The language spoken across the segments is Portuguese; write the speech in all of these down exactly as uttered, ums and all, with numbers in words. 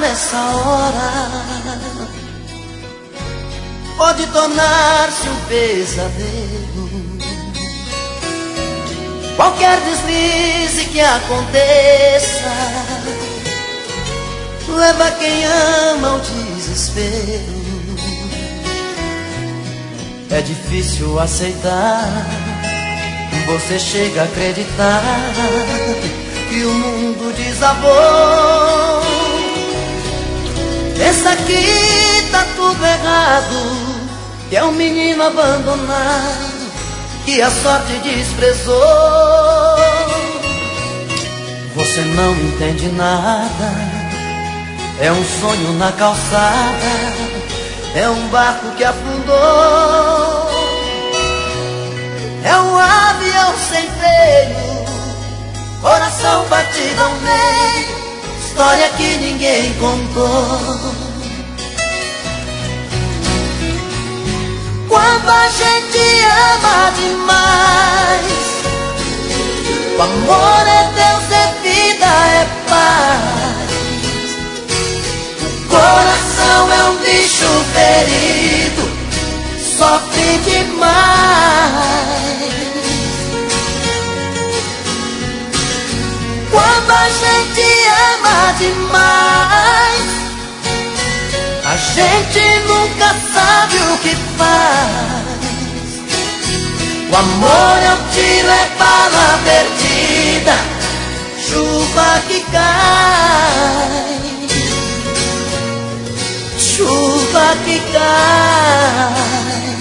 nessa hora pode tornar-se um pesadelo. Qualquer deslize que aconteça leva quem ama ao desespero. É difícil aceitar, você chega a acreditar que o mundo desabou. Pensa que tá tudo errado, que é um menino abandonado, que a sorte desprezou. Você não entende nada, é um sonho na calçada, é um barco que afundou, é um avião sem freio, coração batido ao meio, história que ninguém contou. Quando a gente ama demais, o amor é Deus, é vida, é paz. O coração é um bicho ferido, sofre demais. Quando a gente ama demais, a gente nunca sabe o que faz. O amor é um tiro, é bala perdida, chuva que cai, chuva que cai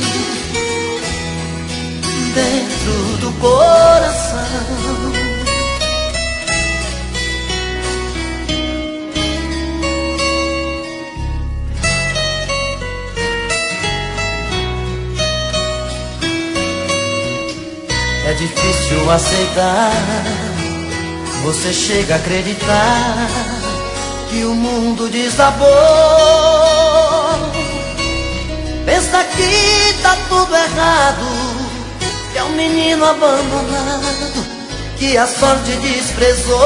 dentro do coração. É difícil aceitar, você chega a acreditar que o mundo desabou. Pensa que tá tudo errado, que é um menino abandonado, que a sorte desprezou.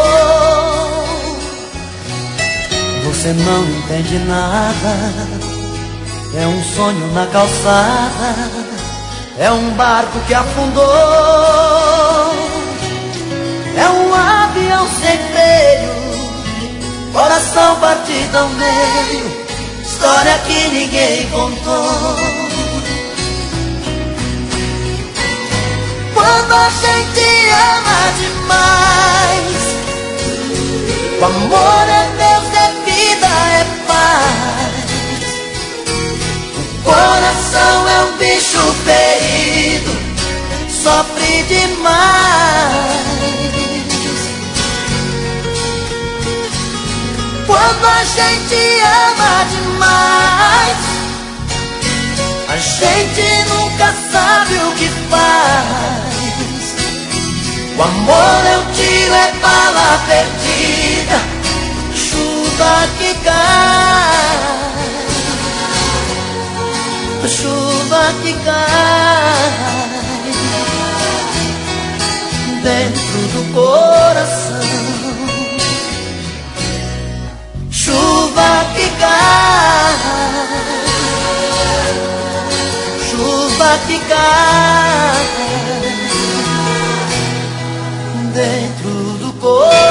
Você não entende nada, é um sonho na calçada, é um barco que afundou, é um avião sem freio, coração partido ao meio, história que ninguém contou. Quando a gente ama demais, o amor é Deus, é vida, é paz. O coração é um bicho ferido, sofre demais. Quando a gente ama demais, a gente nunca sabe o que faz. O amor é um tiro, é bala perdida, chuva que cai, chuva que cai dentro do coração. Chuva que cai, chuva que cai dentro do coração.